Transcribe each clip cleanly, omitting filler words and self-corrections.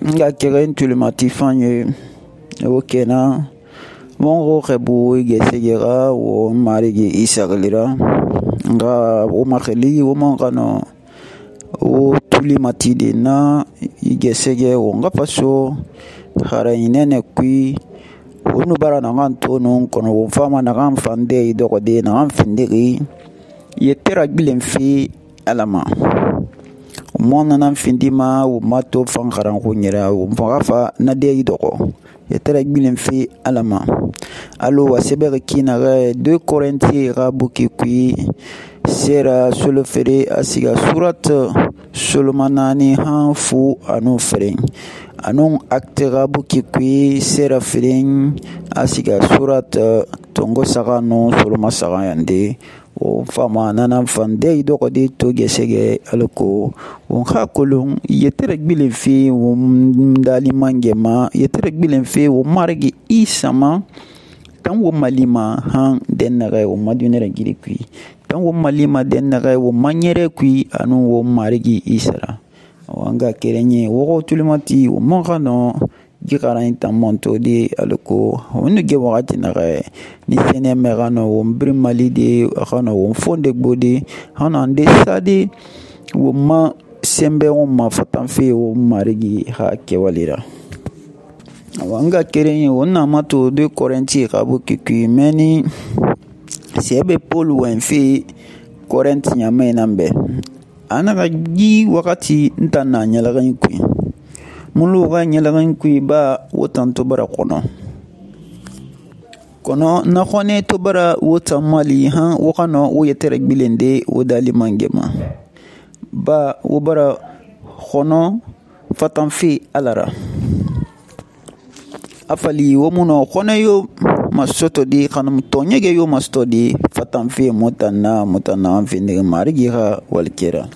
nga keren tulimati fanye okena mongo khebu gesegera wo marigi isaglira nga o makheli o mangano o tulimati de na igesege wo nga paso khara inene kui onu bara na nganto non kono wo fama na gam fande idoko de na gam findiri yetera bilen fi alama mona nan findima wo mato fangaran kunyera wo mfafa na de idoko yetera bilen fi alama alo wasebere kina ga 2 Korintiens rabuki kui sera solo fere asiga surat solomanani hanfu anu fere anong aktera buki kui sera fere asiga surat tongo sagano soloma sagayande o fama nana fande idoko de to gesege aloko on khakolon yetere bilen fi wo ndali mangema yetere bilen fi wo margi isama tan wo malima han dennaga wo madunere giri kui tan wo malima dennaga wo manyere kui anu wo margi isara wanga kerenye wo tulimati wo mangano gikara intamonto de aloko onu ge wakati na ni sene merano wo mbrimali de akano wo fonde gbode hana ande sade wo ma sembe wo ma fatanfe wo marigi ha kewalira wanga kerenye wona mato 2 Korintiens kabuki meni sebe Paul wenfi Korinti nyame nambe anaka gi wakati ntana nyalaga nkui mulu ga nyalaga nkui ba wotan to bara kono na khone to bara wotan mali ha wakano wo yetere bilende wo dali mangema ba wo bara khono fatan fi alara afali wo muno khone yo masoto di khanum tonyege yo masto di fatan fi mutana mfinde marigi ha walkera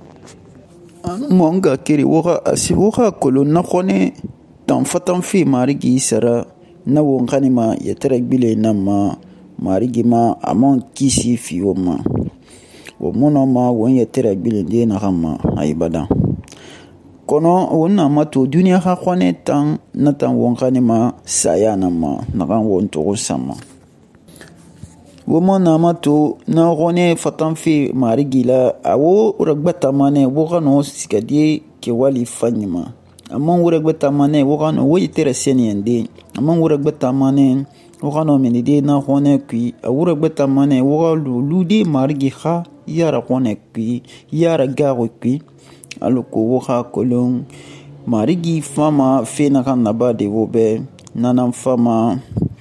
monga kiri woga asiwoga kolonna khone tan fatan fi marigi sara na won khanima yetere bile nama marigi ma amon kisi fi woma wo muno ma won yetere bile de na khamma aibada kono wonna mato dunia ha khone tan na tan won khanima sayana ma na kan won to sama woma na mato na khone fatan fi marigi la awo ragbata mane wogano sikadie ke wali fanyima amon ragbata mane wogano wo yetere seniende amon ragbata mane wogano menide na khone kui awo ragbata mane wogalo ludi marigi kha yara khone kui yara garo kui aloko woha kolon marigi fama fena kan nabade wobe nanam fama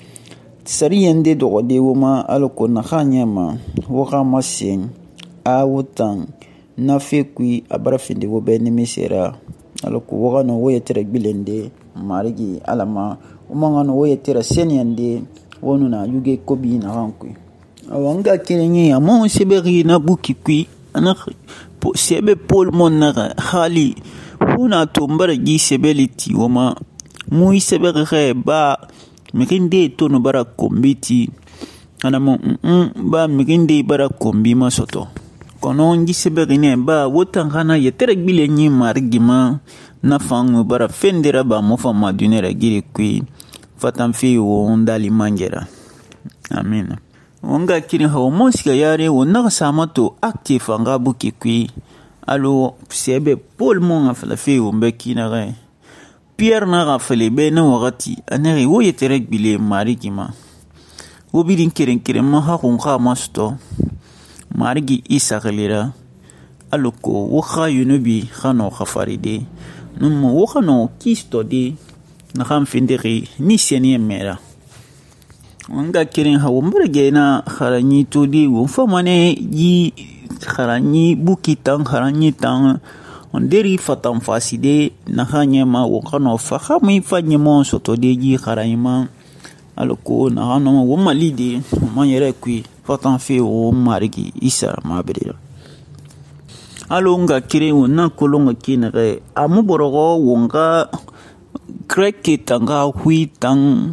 sariyende dogode woma aloko nakhanyama woha masen awutan nafekui abarafinde wobe nimisera aloko woga no woyetere bilende marigi alama umangano woyetere senyande wonuna yuge kobi na rankui awanga kirenye amon seberi na bukikui ana sebe Paul monnaga khali huna tombara gi sebeliti woma muy sebere ba mikinde to no bara kombiti ana mo ba mikinde bara kombi masoto kono ngi sebere ne ba wotan kana yetere bile nyi margima na fangu bara fendera ba mo fama dunera giri kui fatan fi wo ndali mangera amen wanga kini hawo monsika yare wonna samato active anga buki kui alo sebe Paul mon afala fe wombe kina ga Pierre na ga fele be na wakati anere wo yetere bile marigi ma wo bidin keren ma ha kun kha masto marigi isa galera alo ko wo kha yunubi khano khafaride num wo khano kisto de na kham findiri ni seni mera wanga kirin hawo mberge na kharanyi tudi wo famane yi kharanyi bukitan kharanyi tan onderi fatam faside na hanyema wo kano fa khami fanyemo soto de yi kharanyima aloko na hano wo malide manyere kui fatam fe wo marigi isa mabere alonga kirin wo na kolonga kinere amuborogo wonga kreke tanga hui tang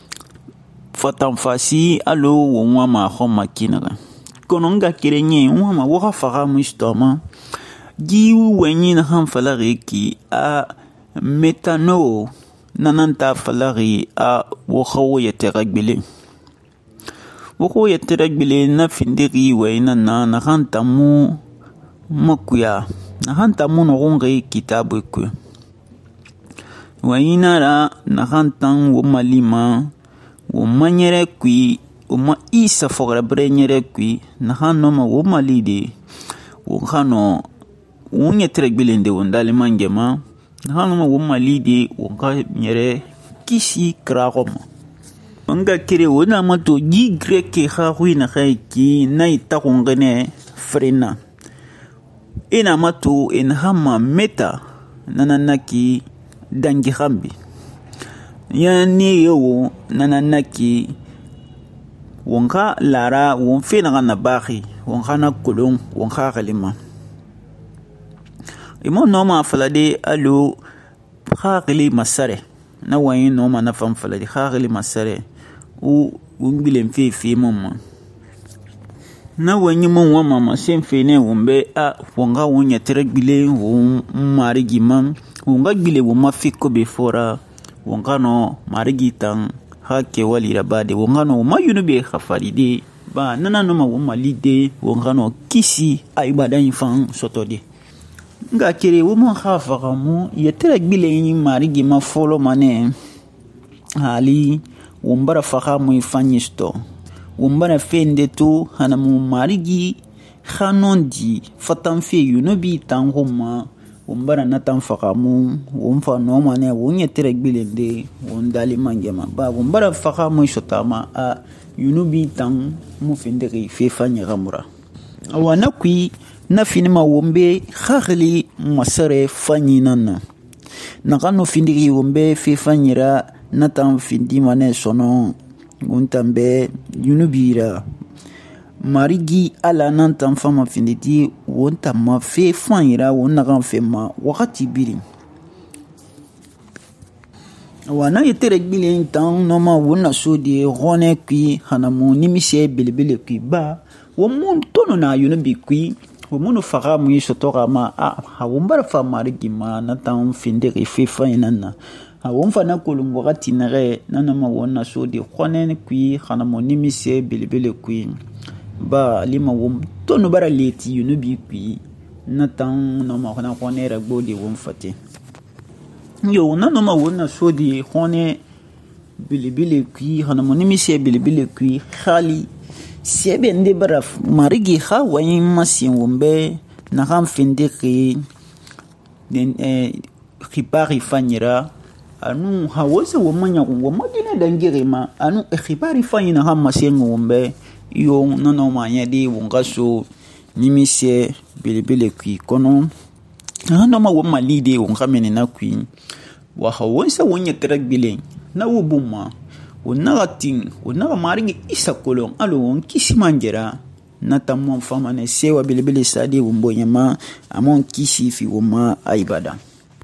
fatam fasi alo wonwa ma khoma kinara kononga kirenye wama waka faga mustama giu wenyi na ham falare ki a metano nananta falari a wakawo yeteragbele wakawo yeteragbele na findiri wayna na hantamu makuya na hantamu no gonge kitabu ku wayna ra na hantan wo malima wo manyere kui o ma isa fogra brenyere kui na hanno ma wo malide wo hano unye tregbelende wondale mangema na hanno ma wo malide wo ka nyere kisi kragoma nga kire wona mato gi greke ha huina ki na itakongene frena ina mato en hama meta nananaki dangi hambi yani yo nananaki wonka lara won fena na baki wonka na kulung wonka kalima imo noma falade alo khakili masare na wayin noma na fam falade khakili masare u ngbilem fi mama na wanyi mon wa mama sem fene wombe a wonga wonya teregbile wo marigi man wonga gbile wo mafiko befora wonga no marigi tan hake wali rabade wonga no mayunu be khafaride ba nana no ma wo malide wonga no kisi aibada infan sotode nga kire wo mo khafa mu yeteregbile yin marigi ma folo mane hali wombara faka mu ifanyisto wombara fende to hana mu marigi khanondi fatanfe yunobi tangoma wombara natan faka mu womfa no mane wonye teregbelende wondali mangema ba wombara faka mu shotama a yunobi tang mu fende ke fefanya gamura awana kui na finima wombe khagli masare fanyinana nakano findigi wombe fefanyira natan findi mane sono guntambe yunubira marigi ala nantan fama finditi wonta ma fe fanyira wonna kan fe ma wakati biri wana yetere gbile tan no ma wonna sodi rone qui hanamu nimise belebele qui ba wo mun tono na yunubi qui wo mun faga mu yisotora ma ha wombara fa marigi ma natan finde ke fe fanyina awon fana kolumbo gati nare nanama wonna sodi khonen kui khana monimise belebele kui ba lima wom tonu bara leti yunubi kui natan no ma khana khonera gbodi wom fate yo nanama wonna sodi khone belebele kui khana monimise belebele kui khali sebe nde bara marigi kha wayin masin wombe na kham finde ki den khipari fanyira anu hawose womanya womagine dangirema anu khibari fanyina hamma sengo wombe yo nono manya di wongaso nimise belebele kui kono no ma womma lide wongamene na kui wa hawose wonya tragbile na wobuma wonatin wonaga marigi isa kolon alo won kisimanjera nata mon fama ne sewa belebele sadi wombonyama amon kisi fi woma aibada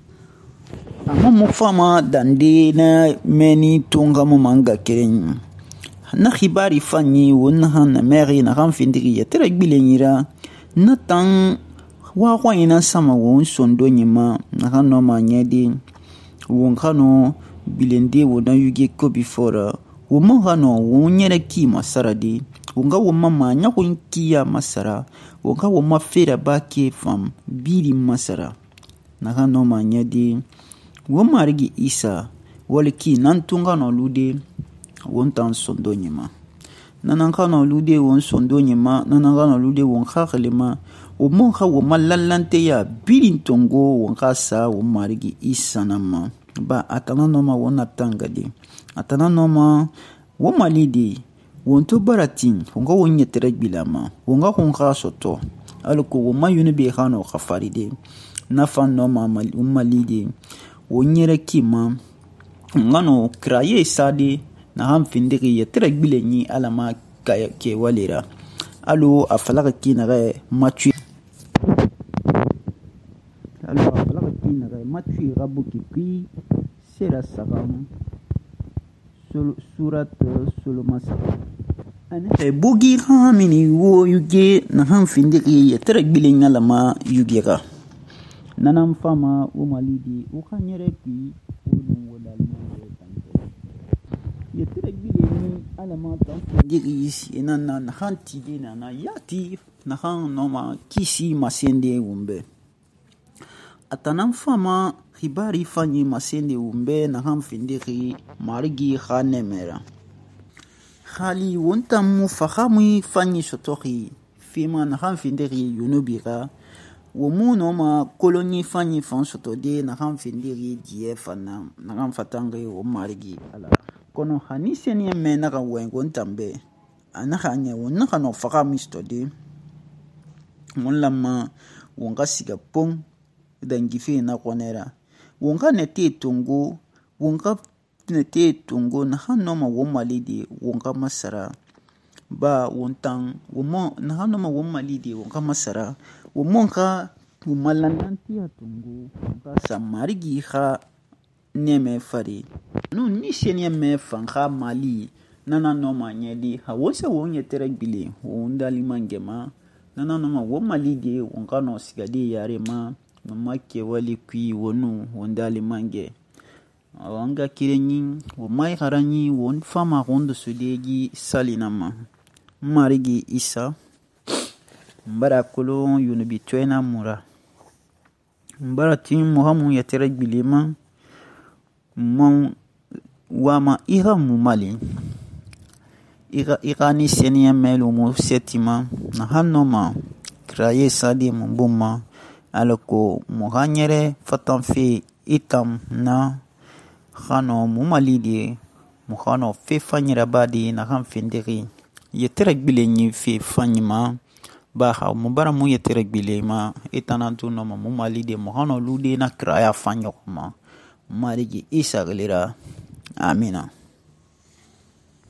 mo fama dande na meni tunga mo manga keren na khibari fanyi wonna han meri na kan findiri ya tere bilenira na tan wa ina sama won sondo nyima na kan no manyedi won kano bilende wona yuge ko before wo mo hano won nyere ki masaradi wonga wo mama nya ko kiya masara wonga wo mafera bake fam biri masara na kan no manyedi wo marigi isa walki nan tunga no lude won tan sondo nyima nanan kana lude won sondo nyima nanan kana lude won khaklema o mon kha wo malallante ya birin tongo won khasa wo marigi isa nama ba atana no ma wona tangade atana no ma wo malidi won to baratin wonga won yetere bilama wonga kon khasoto alko wo mayune be khano khafaride nafan no ma malidi wonyere kima ngano kraye sadi na ham findiri yetere bilenyi alama ke walera alo afalaka kinare matui rabuki pi sera sagam surat sulumasa ane bugi hamini wo yuge na ham findiri yetere bilenyi alama yugera nanam fama o malidi o khanyere pi o dum wodal mo tante ye tere bile ni alama tan digis inana hanti dina na yati na han noma kisi masende umbe atanam fama hibari fanyi masende umbe na han findiri marigi khanemera khali wontam mu fahamu fanyi sotori fima na han findiri yunubira wo mu no ma koloni fanyi fan soto de na han findiri die fana na han fatange o marigi ala kono hani seni me na kan wengo ntambe ana hanya wonna kan fahamu stodi mon lama wonga siga pong dangife na konera wonga nete tungo wonga nete tungo na hanno ma wo malidi wonga masara ba wontan womo na hanno ma wo malidi wonga masara womonka womalananti ya tungo wonga samarigi ha neme fari no ni seni me fanga mali nana no ma nyedi ha wose wonye teregbile wondali mangema nana no ma wo malidi wonga no sigadi yare ma mama ke wali kui wonu wondali mange awanga kirenyi wo mai haranyi won fama rondo sudegi salinama marigi isa mbara kolo yunubi twena mura mbara tim muhamu ya teregbile mon wama ira mumali ira ni senia melo mo setima na hanoma kraye sadi mbuma aloko mohanyere fatanfe itam na khano mumalidi mukhano fe fanyira badi na han findiri yetere gbile ni fe fanyima ba ha mubara mu yetere gbile ma itanantu no mumalidi mukhano lude na kraya fanyokma marigi isa galira amina.